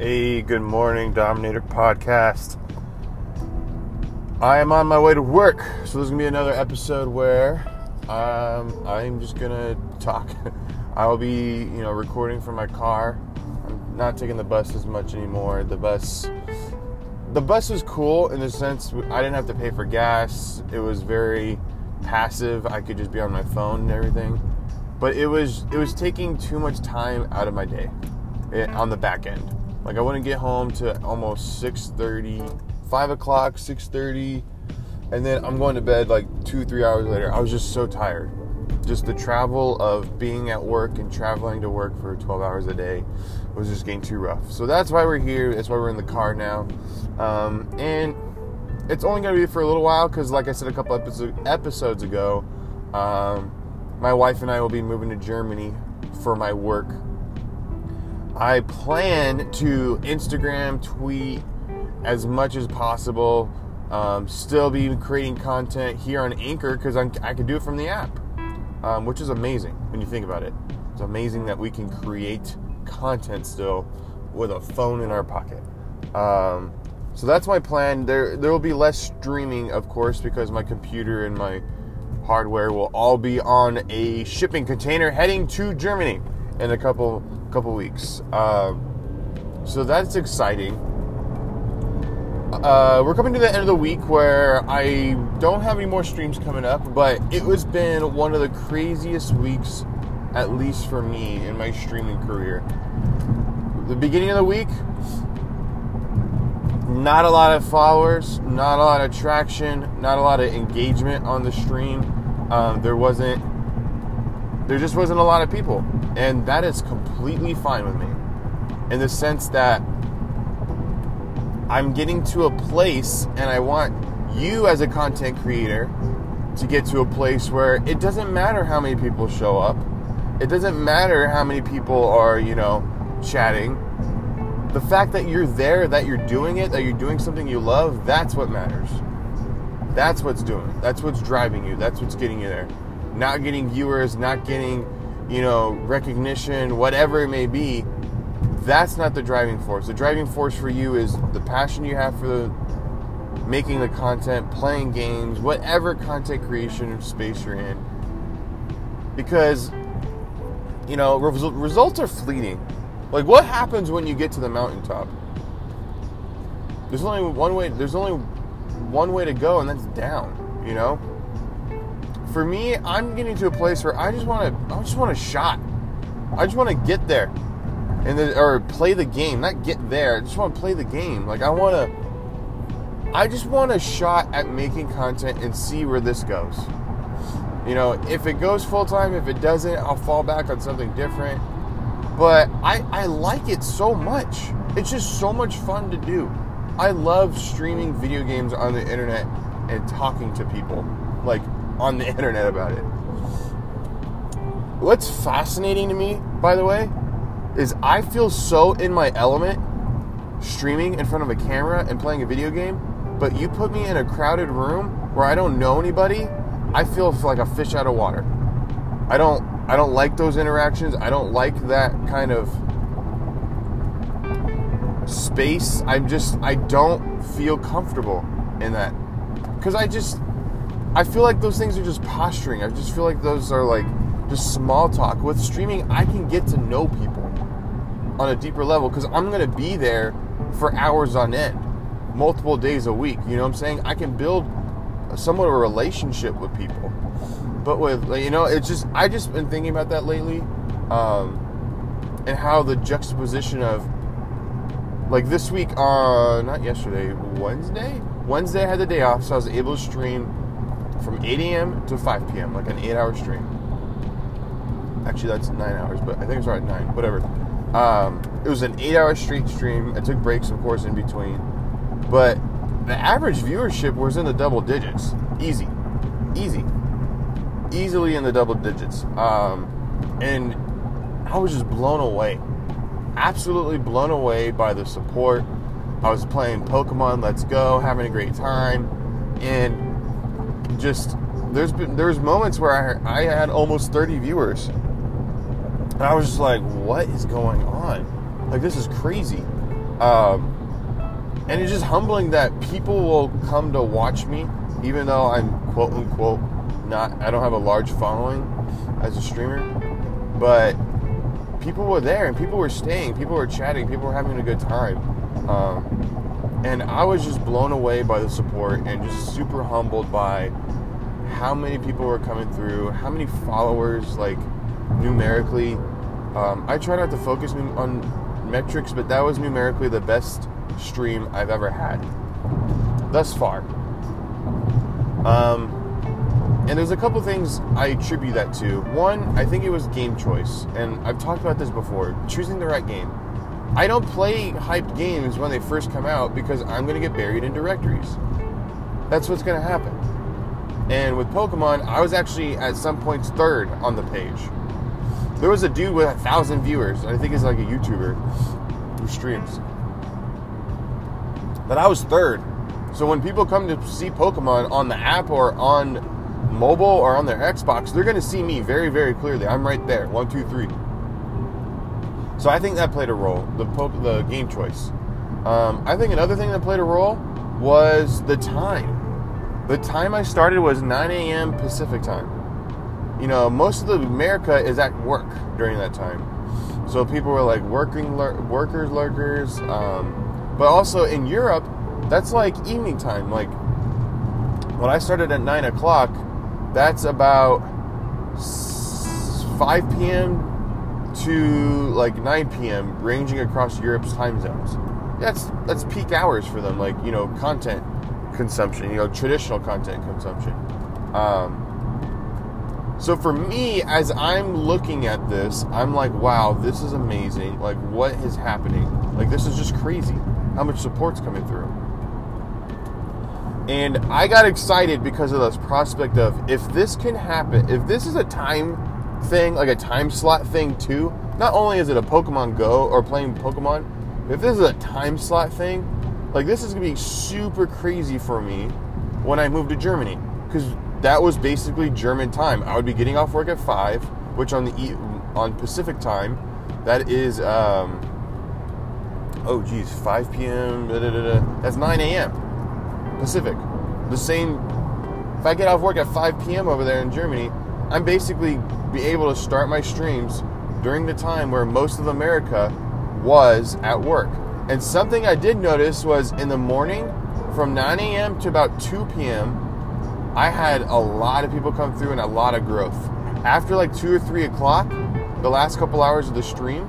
Hey, good morning, Dominator Podcast. I am on my way to work, so this is going to be another episode where I'm just going to talk. I will be, recording from my car. I'm not taking the bus as much anymore. The bus was cool in the sense I didn't have to pay for gas. It was very passive. I could just be on my phone and everything. But it was taking too much time out of my day on the back end. Like, I wouldn't get home to almost 6:30, 5 o'clock, 6:30, and then I'm going to bed like 2-3 hours later. I was just so tired. Just the travel of being at work and traveling to work for 12 hours a day was just getting too rough. So that's why we're here. That's why we're in the car now. And it's only going to be for a little while because, like I said a couple episodes ago, my wife and I will be moving to Germany for my work. I plan to Instagram, tweet as much as possible, still be creating content here on Anchor because I can do it from the app, which is amazing when you think about it. It's amazing that we can create content still with a phone in our pocket. So that's my plan. There will be less streaming, of course, because my computer and my hardware will all be on a shipping container heading to Germany in a couple weeks. So that's exciting. We're coming to the end of the week where I don't have any more streams coming up, but it has been one of the craziest weeks, at least for me, in my streaming career. The beginning of the week, not a lot of followers, not a lot of traction, not a lot of engagement on the stream. There just wasn't a lot of people. And that is completely fine with me. In the sense that I'm getting to a place, and I want you as a content creator to get to a place where it doesn't matter how many people show up. It doesn't matter how many people are, chatting. The fact that you're there, that you're doing it, that you're doing something you love, that's what matters. That's what's doing it. That's what's driving you. That's what's getting you there. Not getting viewers, not getting, recognition, whatever it may be. That's not the driving force. The driving force for you is the passion you have for making the content, playing games, whatever content creation space you're in. Because, results are fleeting. Like, what happens when you get to the mountaintop? There's only one way to go, and that's down, For me, I'm getting to a place where I just want a shot. I just want to get there, or play the game. Not get there. I just want to play the game. Like, I just want a shot at making content and see where this goes. If it goes full time, if it doesn't, I'll fall back on something different. But I like it so much. It's just so much fun to do. I love streaming video games on the internet and talking to people, like, on the internet about it. What's fascinating to me, by the way, is I feel so in my element streaming in front of a camera and playing a video game, but you put me in a crowded room where I don't know anybody, I feel like a fish out of water. I don't like those interactions. I don't like that kind of space. I don't feel comfortable in that. Because I feel like those things are just posturing. I just feel like those are like just small talk. With streaming, I can get to know people on a deeper level because I'm going to be there for hours on end, multiple days a week. You know what I'm saying? I can build somewhat of a relationship with people. But with, it's just, I just been thinking about that lately, and how the juxtaposition of, like, this week, not yesterday, Wednesday I had the day off, so I was able to stream from 8 a.m. to 5 p.m., like an 8-hour stream. Actually, that's 9 hours, but I think it's right at 9, whatever. It was an 8-hour straight stream. I took breaks, of course, in between. But the average viewership was in the double digits. Easily in the double digits. And I was just blown away. Absolutely blown away by the support. I was playing Pokemon Let's Go, having a great time. And just, there's moments where I had almost 30 viewers. And I was just like, what is going on? Like, this is crazy. And it's just humbling that people will come to watch me, even though I'm quote unquote I don't have a large following as a streamer, but people were there and people were staying, people were chatting, people were having a good time. And I was just blown away by the support and just super humbled by how many people were coming through, how many followers, like numerically. I try not to focus on metrics, but that was numerically the best stream I've ever had thus far. And there's a couple things I attribute that to. One, I think it was game choice, and I've talked about this before, choosing the right game. I don't play hyped games when they first come out because I'm going to get buried in directories. That's what's going to happen. And with Pokemon, I was actually at some points third on the page. There was a dude with 1,000 viewers, I think he's like a YouTuber who streams, but I was third. So when people come to see Pokemon on the app or on mobile or on their Xbox, they're going to see me very, very clearly. I'm right there, 1, 2, 3. So I think that played a role, the game choice. I think another thing that played a role was the time. The time I started was 9 a.m. Pacific time. You know, most of America is at work during that time. So people were like workers, lurkers. But also in Europe, that's like evening time. Like when I started at 9 o'clock, that's about 5 p.m. to like 9 p.m. ranging across Europe's time zones. That's peak hours for them, like, you know, content consumption, you know, traditional content consumption. So for me, as I'm looking at this, I'm like, wow, this is amazing. Like, what is happening? Like, this is just crazy how much support's coming through. And I got excited because of this prospect of, if this can happen, if this is a time thing, like a time slot thing too, not only is it a Pokemon Go or playing Pokemon, if this is a time slot thing, like, this is going to be super crazy for me when I move to Germany. Because that was basically German time. I would be getting off work at 5, which on Pacific time, that is, 5 p.m., that's 9 a.m. Pacific. The same, if I get off work at 5 p.m. over there in Germany, I'm basically be able to start my streams during the time where most of America was at work. And something I did notice was in the morning, from 9 a.m. to about 2 p.m., I had a lot of people come through and a lot of growth. After like 2 or 3 o'clock, the last couple hours of the stream,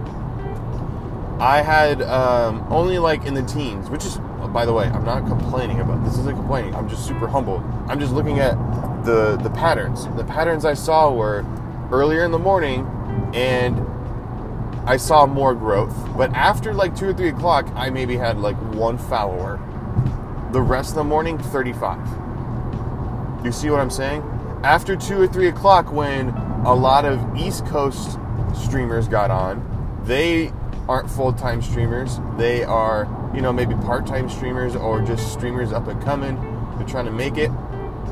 I had only like in the teens, which is, by the way, I'm not complaining about this. Isn't complaining. I'm just super humbled. I'm just looking at the patterns. The patterns I saw were earlier in the morning, and I saw more growth. But after like 2 or 3 o'clock, I maybe had like 1 follower. The rest of the morning, 35. You see what I'm saying? After 2 or 3 o'clock, when a lot of East Coast streamers got on, they aren't full-time streamers. They are, you know, maybe part-time streamers or just streamers up and coming. They're trying to make it.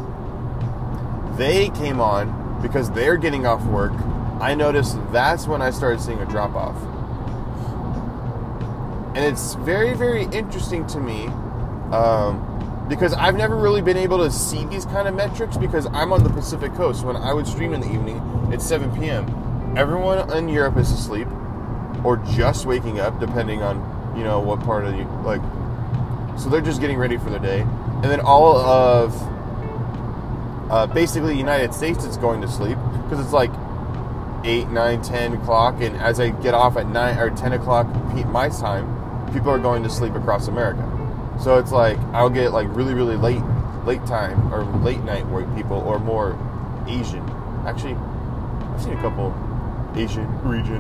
They came on because they're getting off work. I noticed that's when I started seeing a drop-off. And it's very, very interesting to me, because I've never really been able to see these kind of metrics because I'm on the Pacific Coast. When I would stream in the evening, it's 7 p.m. Everyone in Europe is asleep or just waking up, depending on, you know, what part of the, like, so they're just getting ready for their day. And then all of basically the United States is going to sleep because it's like 8, 9, 10 o'clock, and as I get off at 9 or 10 o'clock my time, people are going to sleep across America. So it's like I'll get like really, really late time or late night white people or more Asian. Actually, I've seen a couple Asian region.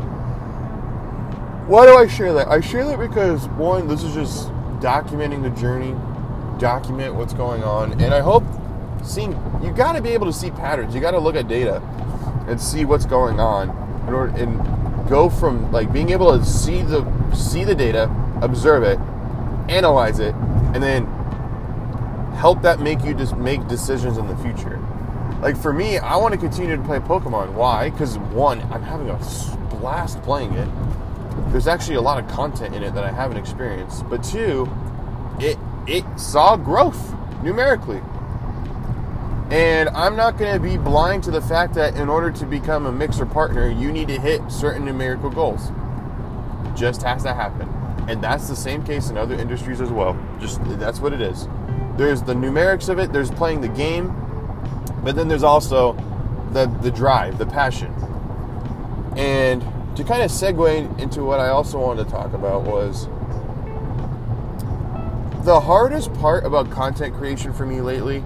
Why do I share that? I share that because, one, this is just documenting the journey, document what's going on, and I hope you got to be able to see patterns. You got to look at data and see what's going on and go from like being able to see the data, observe it, analyze it, and then help that make you just make decisions in the future. Like for me, I want to continue to play Pokemon. Why? Because one, I'm having a blast playing it. there's actually a lot of content in it that I haven't experienced. But two, it saw growth numerically. And I'm not going to be blind to the fact that in order to become a mixer partner, you need to hit certain numerical goals. Just has to happen. And that's the same case in other industries as well. Just, that's what it is. There's the numerics of it, there's playing the game, but then there's also the drive, the passion. And to kind of segue into what I also wanted to talk about was the hardest part about content creation for me lately.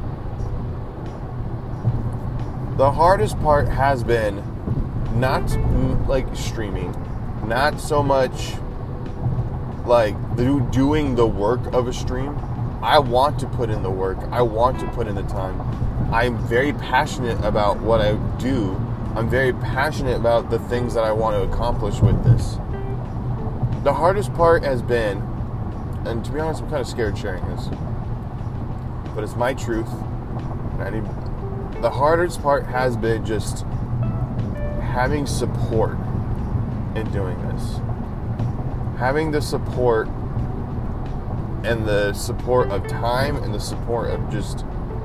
The hardest part has been not like streaming, not so much like doing the work of a stream. I want to put in the work. I want to put in the time. I'm very passionate about what I do. I'm very passionate about the things that I want to accomplish with this. The hardest part has been, and to be honest, I'm kind of scared sharing this, but it's my truth. The hardest part has been just having support in doing this. Having the support, and the support of time, and the support of just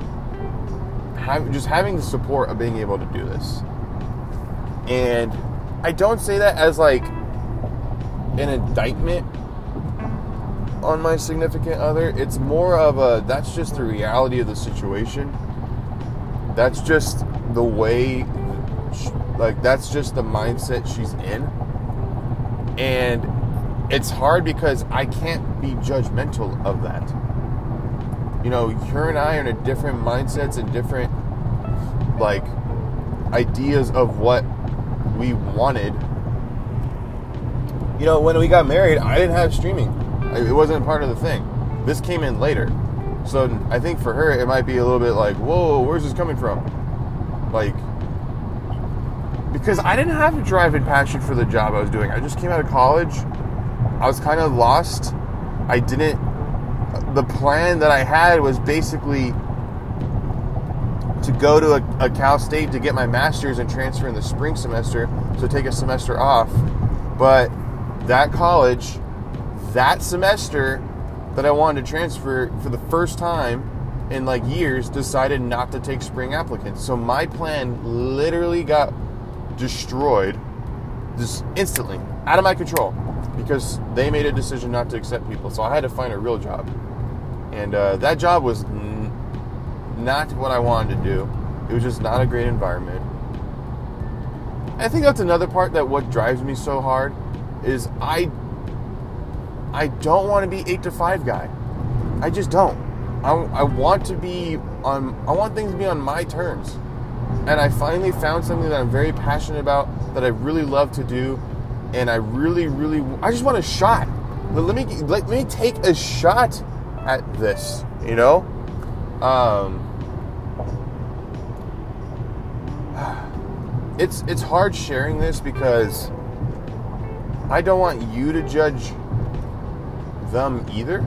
having the support of being able to do this. And I don't say that as like an indictment on my significant other. It's more of that's just the reality of the situation. That's just the way, that's just the mindset she's in. And it's hard because I can't be judgmental of that. You know, her and I are in different mindsets and different, like, ideas of what we wanted. You know, when we got married, I didn't have streaming. It wasn't part of the thing. This came in later. So I think for her, it might be a little bit like, whoa, where's this coming from? Like, because I didn't have a drive and passion for the job I was doing. I just came out of college. I was kind of lost. The plan that I had was basically to go to a Cal State to get my master's and transfer in the spring semester, so take a semester off. But that college, that semester that I wanted to transfer for the first time in like years, decided not to take spring applicants. So my plan literally got destroyed just instantly, out of my control, because they made a decision not to accept people. So I had to find a real job. And that job was not what I wanted to do. It was just not a great environment. I think that's another part that what drives me so hard is I don't want to be 8 to 5 guy. I just don't. I want things to be on my terms. And I finally found something that I'm very passionate about, that I really love to do, and I just want a shot. Let me take a shot at this, you know? It's hard sharing this because I don't want you to judge them either.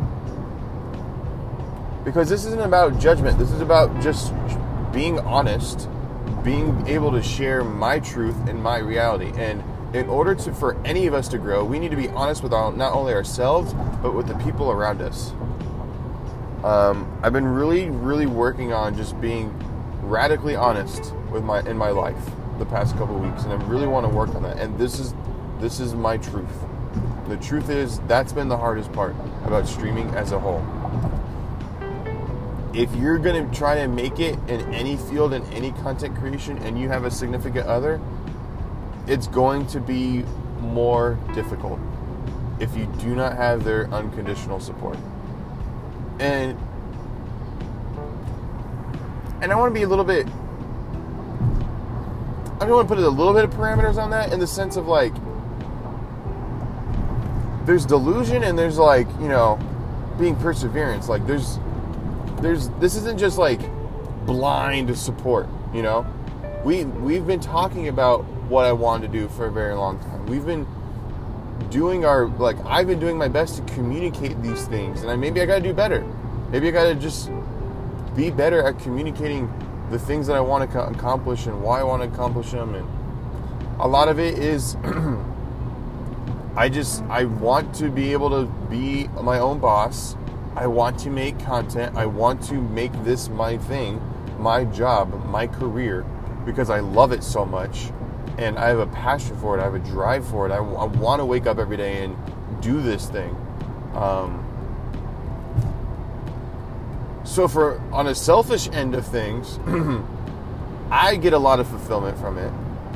Because this isn't about judgment. This is about just being honest, being able to share my truth and my reality. And in order for any of us to grow, we need to be honest with not only ourselves, but with the people around us. I've been really, really working on just being radically honest in my life the past couple of weeks, and I really want to work on that. And this is my truth. The truth is, that's been the hardest part about streaming as a whole. If you're going to try to make it in any field, in any content creation, and you have a significant other, it's going to be more difficult if you do not have their unconditional support. And I want to be I want to put a little bit of parameters on that, in the sense of like, there's delusion and there's like, you know, being perseverance. Like this isn't just like blind support, you know. We've been talking about what I wanted to do for a very long time. We've been doing I've been doing my best to communicate these things, and maybe I got to do better. Maybe I got to just be better at communicating the things that I want to accomplish and why I want to accomplish them. And a lot of it is I want to be able to be my own boss. I want to make content. I want to make this my thing, my job, my career, because I love it so much. And I have a passion for it. I have a drive for it. I want to wake up every day and do this thing. So on a selfish end of things, I get a lot of fulfillment from it.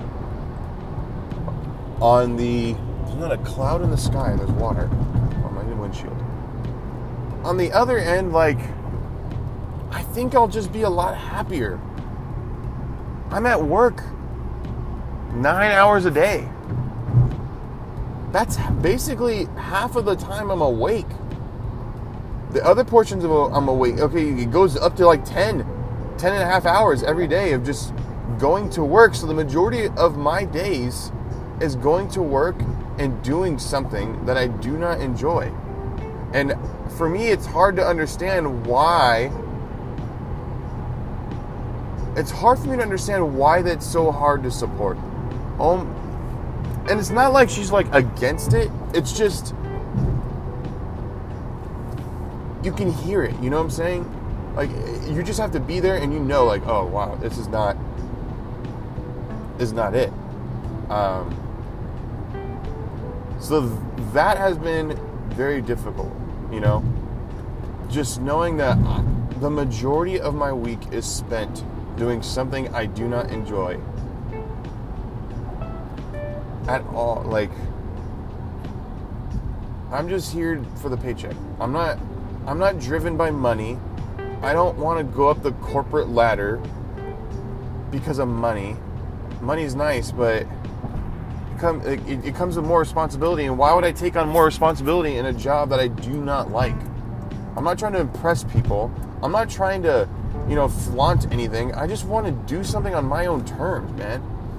There's not a cloud in the sky, there's water on my windshield. On the other end, like, I think I'll just be a lot happier. I'm at work 9 hours a day. That's basically half of the time I'm awake. The other portions of I'm awake, okay, it goes up to like 10 and a half hours every day of just going to work. So the majority of my days is going to work and doing something that I do not enjoy. And for me, it's hard to understand why. It's hard for me to understand why that's so hard to support. And it's not like she's like against it. It's just, you can hear it. You know what I'm saying? Like, you just have to be there and you know, like, oh wow, this is not it. So that has been very difficult, you know? Just knowing that the majority of my week is spent doing something I do not enjoy at all. Like, I'm just here for the paycheck. I'm not driven by money. I don't want to go up the corporate ladder because of money. Money's nice, but it comes with more responsibility. And why would I take on more responsibility in a job that I do not like? I'm not trying to impress people. I'm not trying to, flaunt anything. I just want to do something on my own terms, man.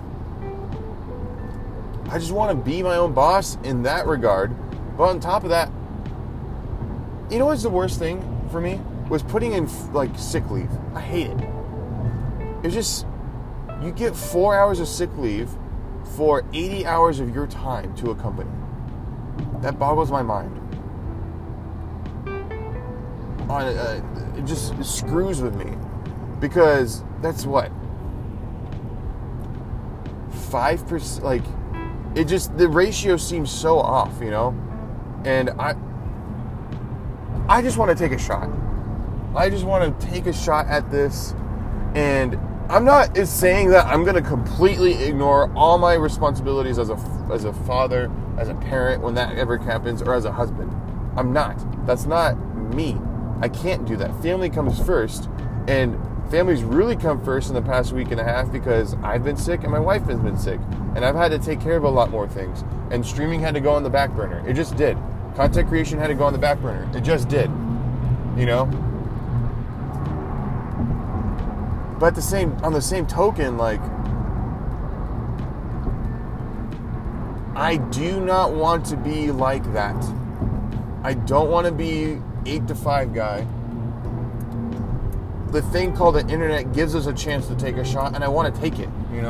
I just want to be my own boss in that regard. But on top of that, you know what's the worst thing for me? Was putting in, sick leave. I hate it. It's just, you get 4 hours of sick leave for 80 hours of your time to a company. That boggles my mind. It just screws with me. Because that's what? 5%, the ratio seems so off, And I just want to take a shot. I just want to take a shot at this. And I'm not saying that I'm going to completely ignore all my responsibilities as a father, as a parent, when that ever happens, or as a husband. I'm not. That's not me. I can't do that. Family comes first, and families really come first in the past week and a half because I've been sick and my wife has been sick, and I've had to take care of a lot more things, and streaming had to go on the back burner. It just did. Content creation had to go on the back burner. It just did. But on the same token, I do not want to be like that. I don't want to be 8 to 5 guy. The thing called the internet gives us a chance to take a shot, and I want to take it,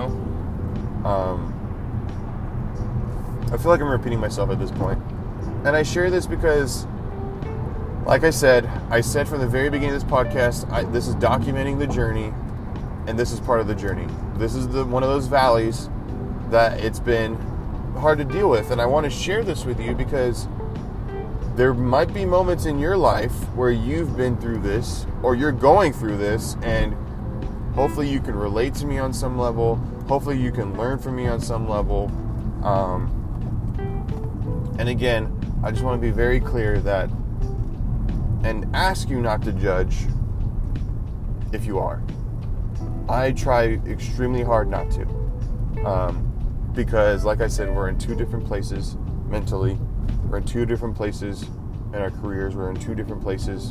I feel like I'm repeating myself at this point. And I share this because, like I said from the very beginning of this podcast, this is documenting the journey, and this is part of the journey. This is one of those valleys that it's been hard to deal with, and I want to share this with you because there might be moments in your life where you've been through this, or you're going through this, and hopefully you can relate to me on some level. Hopefully you can learn from me on some level. And again, I just want to be very clear that, and ask you not to judge if you are. I try extremely hard not to. Because, like I said, we're in 2 different places mentally. We're in 2 different places in our careers. We're in 2 different places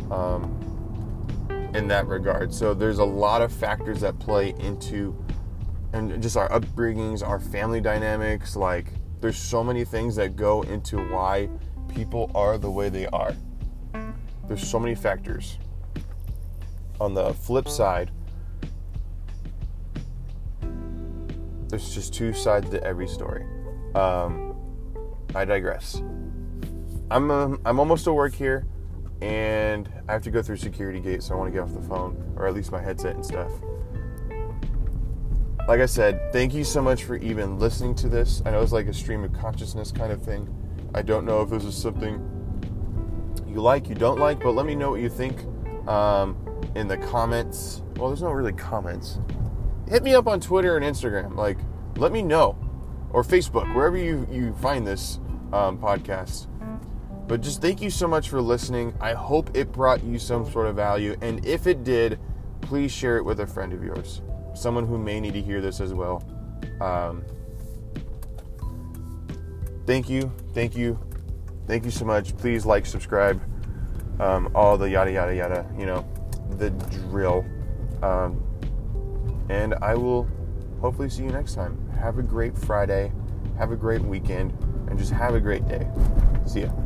in that regard. So there's a lot of factors that play into, and just our upbringings, our family dynamics. There's so many things that go into why people are the way they are. There's so many factors. On the flip side, there's just 2 sides to every story. I digress. I'm almost to work here, and I have to go through security gate, so I want to get off the phone, or at least my headset and stuff. Like I said, thank you so much for even listening to this. I know it's like a stream of consciousness kind of thing. I don't know if this is something you like, you don't like, but let me know what you think in the comments. Well, there's no really comments. Hit me up on Twitter and Instagram. Like, let me know. Or Facebook, wherever you find this podcast. But just thank you so much for listening. I hope it brought you some sort of value. And if it did, please share it with a friend of yours. Someone who may need to hear this as well. Thank you so much. Please like, subscribe, all the yada yada yada, the drill. And I will hopefully see you next time. Have a great Friday, have a great weekend, and just have a great day. See ya.